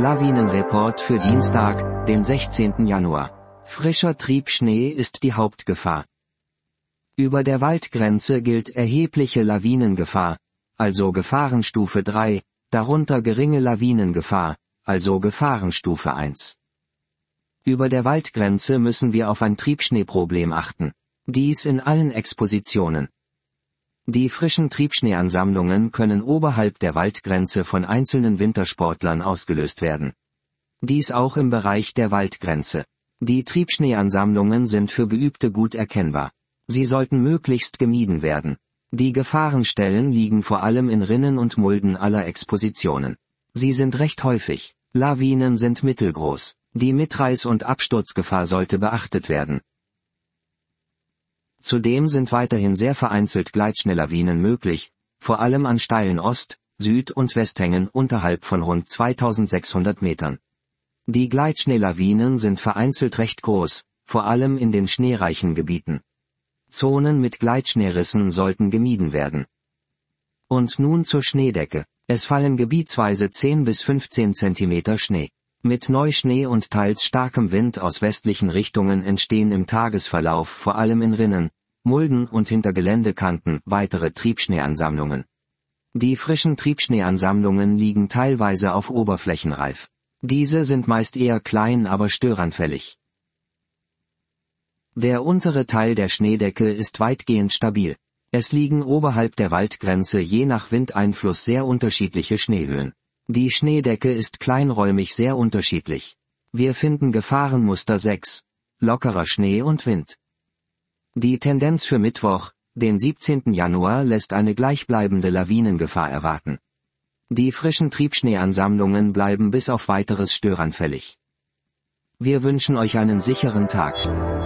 Lawinenreport für Dienstag, den 16. Januar. Frischer Triebschnee ist die Hauptgefahr. Über der Waldgrenze gilt erhebliche Lawinengefahr, also Gefahrenstufe 3, darunter geringe Lawinengefahr, also Gefahrenstufe 1. Über der Waldgrenze müssen wir auf ein Triebschneeproblem achten. Dies in allen Expositionen. Die frischen Triebschneeansammlungen können oberhalb der Waldgrenze von einzelnen Wintersportlern ausgelöst werden. Dies auch im Bereich der Waldgrenze. Die Triebschneeansammlungen sind für Geübte gut erkennbar. Sie sollten möglichst gemieden werden. Die Gefahrenstellen liegen vor allem in Rinnen und Mulden aller Expositionen. Sie sind recht häufig. Lawinen sind mittelgroß. Die Mitreiß- und Absturzgefahr sollte beachtet werden. Zudem sind weiterhin sehr vereinzelt Gleitschneelawinen möglich, vor allem an steilen Ost-, Süd- und Westhängen unterhalb von rund 2600 Metern. Die Gleitschneelawinen sind vereinzelt recht groß, vor allem in den schneereichen Gebieten. Zonen mit Gleitschneerissen sollten gemieden werden. Und nun zur Schneedecke. Es fallen gebietsweise 10 bis 15 cm Schnee. Mit Neuschnee und teils starkem Wind aus westlichen Richtungen entstehen im Tagesverlauf vor allem in Rinnen, Mulden und hinter Geländekanten weitere Triebschneeansammlungen. Die frischen Triebschneeansammlungen liegen teilweise auf Oberflächenreif. Diese sind meist eher klein, aber störanfällig. Der untere Teil der Schneedecke ist weitgehend stabil. Es liegen oberhalb der Waldgrenze je nach Windeinfluss sehr unterschiedliche Schneehöhen. Die Schneedecke ist kleinräumig sehr unterschiedlich. Wir finden Gefahrenmuster 6, lockerer Schnee und Wind. Die Tendenz für Mittwoch, den 17. Januar, lässt eine gleichbleibende Lawinengefahr erwarten. Die frischen Triebschneeansammlungen bleiben bis auf weiteres störanfällig. Wir wünschen euch einen sicheren Tag.